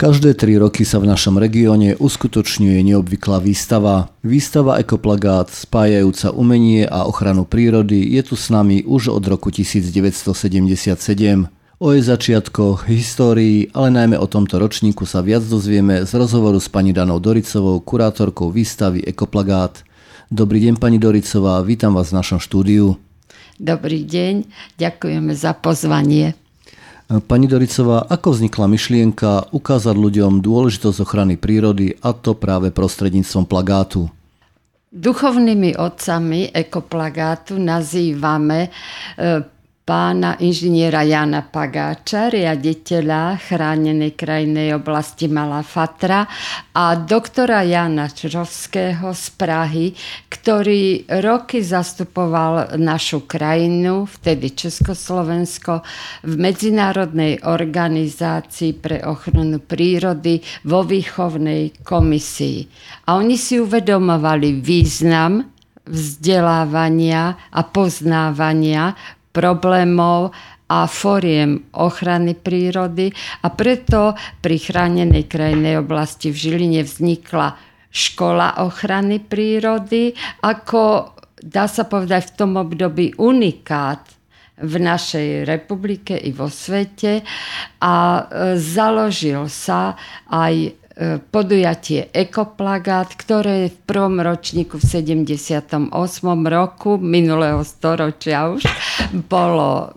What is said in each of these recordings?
Každé 3 roky sa v našom regióne uskutočňuje neobvyklá výstava. Výstava Ekoplagát spájajúca umenie a ochranu prírody je tu s nami už od roku 1977. O jej začiatkoch, histórii, ale najmä o tomto ročníku sa viac dozvieme z rozhovoru s pani Danou Doricovou, kurátorkou výstavy Ekoplagát. Dobrý deň, pani Doricová, vítam vás v našom štúdiu. Dobrý deň, ďakujeme za pozvanie. Pani Doricová, ako vznikla myšlienka ukázať ľuďom dôležitosť ochrany prírody, a to práve prostredníctvom plagátu? Duchovnými otcami Ekoplagátu nazývame pána inžiniera Jána Pagáča, riaditeľa chránenej krajinnej oblasti Malá Fatra, a doktora Jána Črovského z Prahy, ktorý roky zastupoval našu krajinu, vtedy Československo, v Medzinárodnej organizácii pre ochranu prírody vo výchovnej komisii. A oni si uvedomovali význam vzdelávania a poznávania problémov a foriem ochrany prírody, a preto pri chránenej krajinnej oblasti v Žiline vznikla škola ochrany prírody ako, dá sa povedať, v tom období unikát v našej republike i vo svete, a založil sa aj podujatie Ekoplagát, ktoré v prvom ročníku v 78. roku minulého storočia už bolo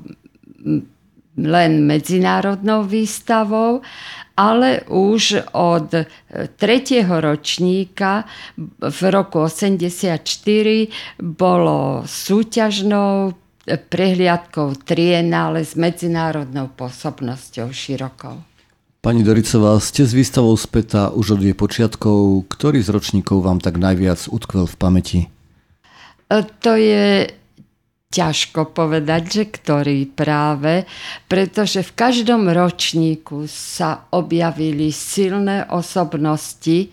len medzinárodnou výstavou, ale už od 3. ročníka v roku 84 bolo súťažnou prehliadkou trienále s medzinárodnou pôsobnosťou širokou. Pani Doricová, ste s výstavou spätá už od jej počiatkov. Ktorý z ročníkov vám tak najviac utkvel v pamäti? To je ťažko povedať, že ktorý práve, pretože v každom ročníku sa objavili silné osobnosti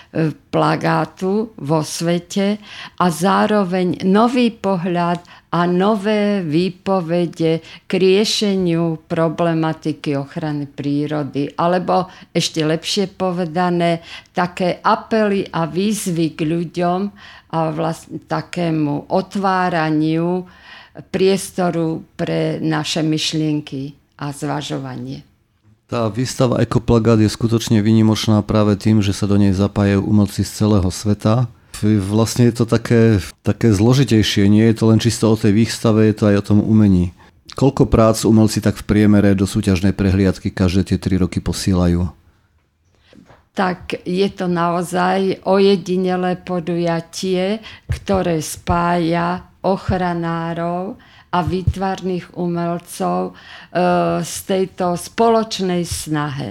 plagátu vo svete a zároveň nový pohľad a nové výpovede k riešeniu problematiky ochrany prírody, alebo ešte lepšie povedané, také apely a výzvy k ľuďom a vlastne takému otváraniu priestoru pre naše myšlienky a zvažovanie. Tá výstava Ekoplagát je skutočne výnimočná práve tým, že sa do nej zapájajú umelci z celého sveta. Vlastne je to také zložitejšie, nie je to len čisto o tej výstave, je to aj o tom umení. Koľko prác umelci tak v priemere do súťažnej prehliadky každé tie 3 roky posielajú? Tak je to naozaj ojedinelé podujatie, ktoré spája ochranárov a výtvarných umelcov z tejto spoločnej snahe.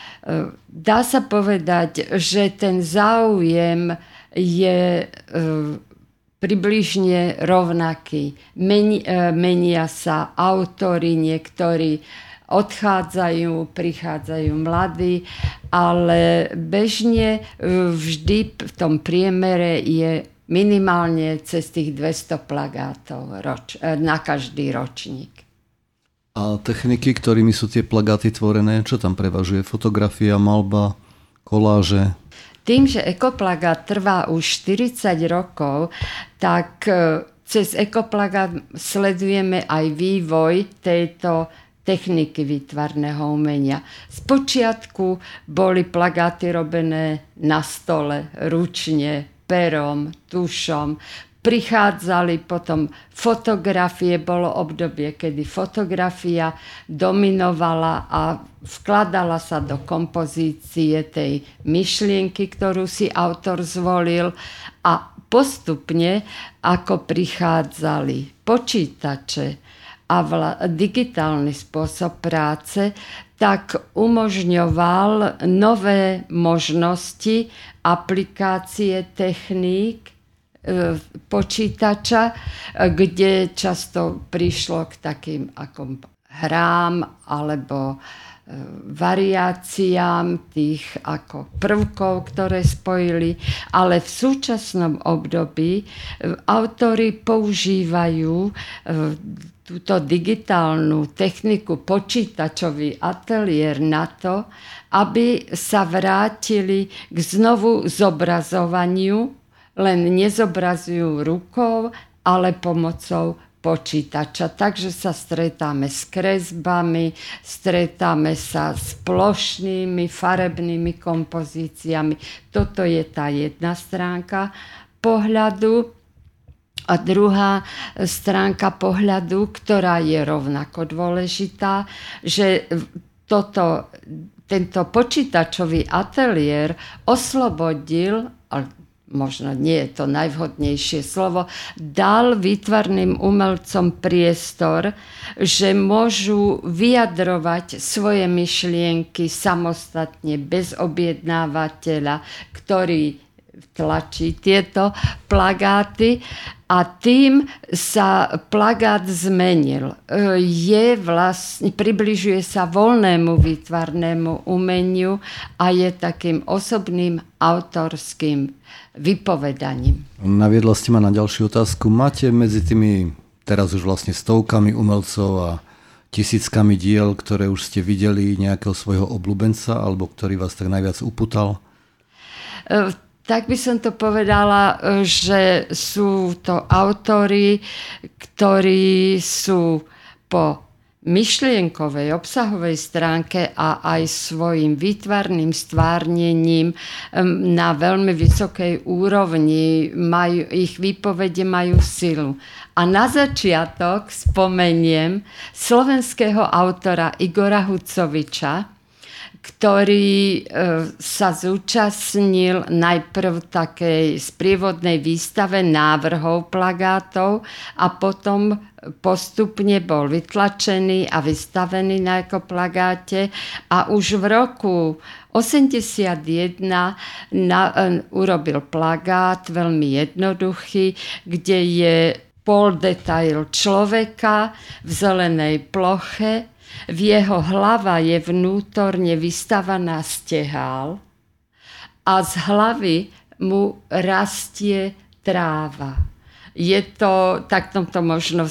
Dá sa povedať, že ten záujem je približne rovnaký. Menia sa autori, niektorí odchádzajú, prichádzajú mladí, ale bežne vždy v tom priemere je minimálne cez tých 200 plagátov na každý ročník. A techniky, ktorými sú tie plagáty tvorené, čo tam prevažuje? Fotografia, maľba, koláže? Tým, že Ekoplagát trvá už 40 rokov, tak cez Ekoplagát sledujeme aj vývoj tejto techniky výtvarného umenia. Spočiatku boli plagáty robené na stole, ručne, perom, tušom. Prichádzali potom fotografie, bolo obdobie, kedy fotografia dominovala a vkladala sa do kompozície tej myšlienky, ktorú si autor zvolil, a postupne, ako prichádzali počítače a digitálny spôsob práce, tak umožňoval nové možnosti aplikácie techník počítača, kde často prišlo k takým ako hrám alebo variáciám tých ako prvkov, ktoré spojili, ale v súčasnom období autori používajú túto digitálnu techniku, počítačový ateliér na to, aby sa vrátili k znovu zobrazovaniu, len nezobrazujú rukou, ale pomocou počítača. Takže sa stretáme s kresbami, stretáme sa s plošnými farebnými kompozíciami. Toto je tá jedna stránka pohľadu. A druhá stránka pohľadu, ktorá je rovnako dôležitá, že tento počítačový ateliér oslobodil, možno nie je to najvhodnejšie slovo, dal výtvarným umelcom priestor, že môžu vyjadrovať svoje myšlienky samostatne, bez objednávateľa, ktorý tlačí tieto plagáty. A tým sa plagát zmenil. Približuje sa voľnému výtvarnému umeniu a je takým osobným autorským vypovedaním. Naviedla ste ma na ďalšiu otázku. Máte medzi tými teraz už vlastne stovkami umelcov a tisíckami diel, ktoré už ste videli, nejakého svojho obľúbenca alebo ktorý vás tak najviac uputal? Tak by som to povedala, že sú to autori, ktorí sú po myšlienkovej, obsahovej stránke a aj svojim výtvarným stvárnením na veľmi vysokej úrovni. Ich výpovede majú silu. A na začiatok spomeniem slovenského autora Igora Hucoviča, ktorý sa zúčastnil najprv takej sprievodnej výstave návrhov plagátov a potom postupne bol vytlačený a vystavený na ekoplagáte a už v roku 81 urobil plagát veľmi jednoduchý, kde je poldetail človeka v zelenej ploche. V jeho hlava je vnútorne vystavaná stehál a z hlavy mu rastie tráva. Tak to možno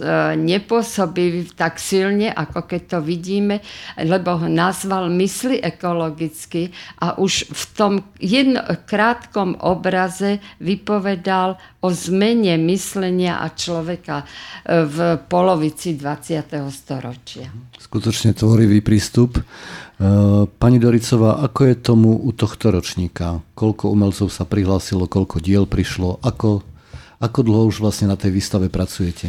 nepôsobí tak silne, ako keď to vidíme, lebo ho nazval mysli ekologicky a už v tom krátkom obraze vypovedal o zmene myslenia a človeka v polovici 20. storočia. Skutočne tvorivý prístup. Pani Doricová, ako je tomu u tohto ročníka? Koľko umelcov sa prihlásilo, koľko diel prišlo? Ako dlho už vlastne na tej výstave pracujete?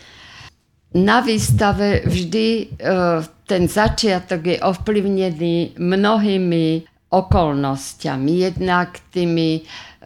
Na výstave vždy ten začiatok je ovplyvnený mnohými okolnostiami. Jednak tými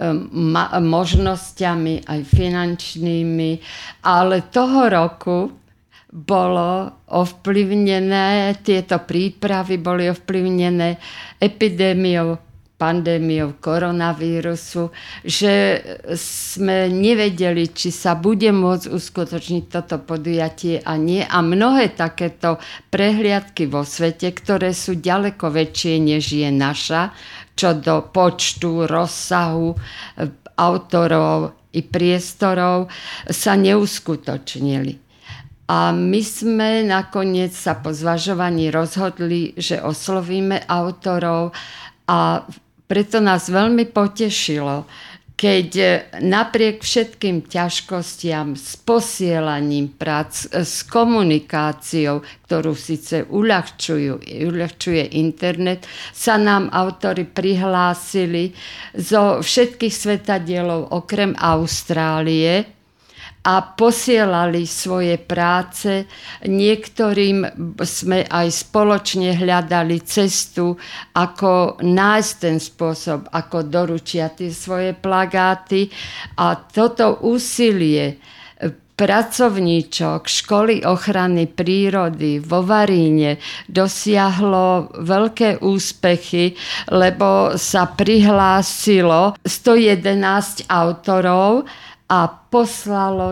možnosťami aj finančnými, ale toho roku bolo ovplyvnené, tieto prípravy boli ovplyvnené epidémiou, pandémiou koronavírusu, že sme nevedeli, či sa bude môcť uskutočniť toto podujatie a nie. A mnohé takéto prehliadky vo svete, ktoré sú ďaleko väčšie, než je naša, čo do počtu, rozsahu autorov i priestorov, sa neuskutočnili. A my sme nakoniec sa po zvažovaní rozhodli, že oslovíme autorov a preto nás veľmi potešilo, keď napriek všetkým ťažkostiam s posielaním prác, s komunikáciou, ktorú síce uľahčuje internet, sa nám autori prihlásili zo všetkých svetadielov okrem Austrálie a posielali svoje práce. Niektorým sme aj spoločne hľadali cestu, ako nájsť ten spôsob, ako doručia tie svoje plagáty. A toto úsilie pracovníčok Školy ochrany prírody vo Varíne dosiahlo veľké úspechy, lebo sa prihlásilo 111 autorov a poslalo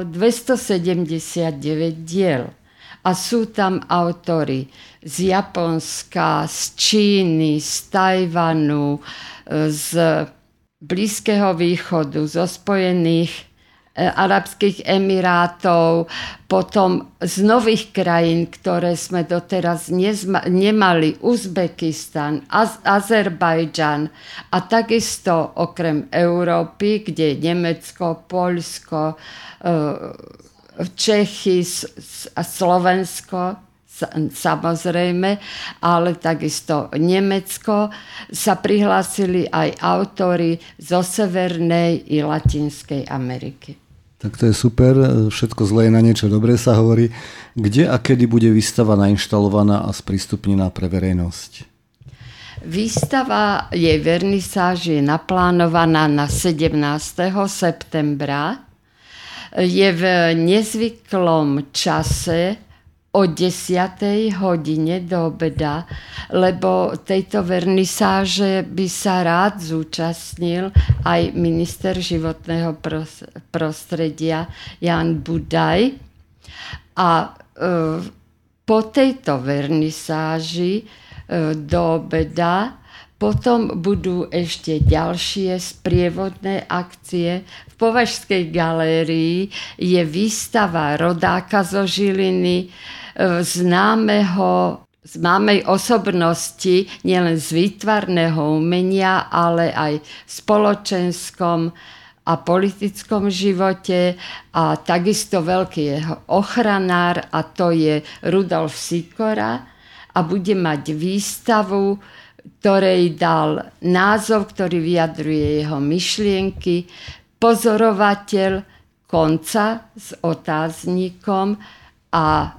279 diel. A sú tam autori z Japonska, z Číny, z Tajvanu, z Blízkeho východu, zo Spojených Arabských Emirátov, potom z nových krajín, ktoré sme doteraz nemali, Uzbekistan, Azerbajdžan a takisto okrem Európy, kde Nemecko, Poľsko, Čechy a Slovensko, samozrejme, ale takisto Nemecko, sa prihlásili aj autori zo Severnej i Latinskej Ameriky. Tak to je super, všetko zlé na niečo dobré sa hovorí. Kde a kedy bude výstava nainštalovaná a sprístupnená pre verejnosť? Výstava, jej vernisáž je naplánovaná na 17. septembra. Je v nezvyklom čase o 10. hodine do obeda, lebo tejto vernisáže by sa rád zúčastnil aj minister životného prostredia Jan Budaj. A po tejto vernisáži do obeda potom budú ešte ďalšie sprievodné akcie. V Považskej galérii je výstava rodáka zo Žiliny, známej osobnosti nielen z výtvarného umenia, ale aj v spoločenskom a politickom živote a takisto veľký jeho ochranár, a to je Rudolf Sikora, a bude mať výstavu, ktorej dal názov, ktorý vyjadruje jeho myšlienky, Pozorovateľ konca s otáznikom a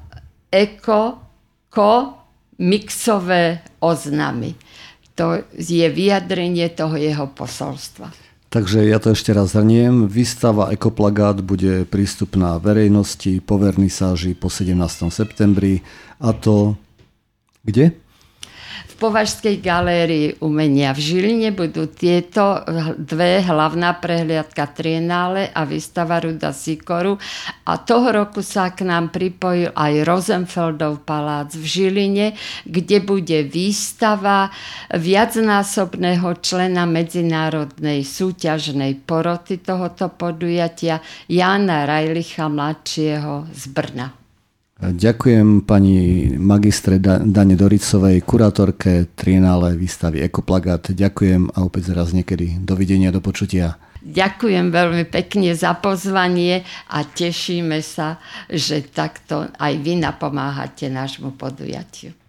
mixové oznamy. To je vyjadrenie toho jeho posolstva. Takže ja to ešte raz zhrniem. Výstava Ekoplagát bude prístupná verejnosti po vernisáži po 17. septembri. A to kde? V Považskej galérii umenia v Žiline budú tieto dve, hlavná prehliadka Trienále a výstava Ruda Sikoru. A toho roku sa k nám pripojil aj Rosenfeldov palác v Žiline, kde bude výstava viacnásobného člena medzinárodnej súťažnej poroty tohoto podujatia Jána Rajlicha mladšieho z Brna. Ďakujem pani magistre Dane Doricovej, kurátorke Trienále výstavy Ekoplagát. Ďakujem a opäť raz niekedy. Dovidenia, do počutia. Ďakujem veľmi pekne za pozvanie a tešíme sa, že takto aj vy napomáhate nášmu podujatiu.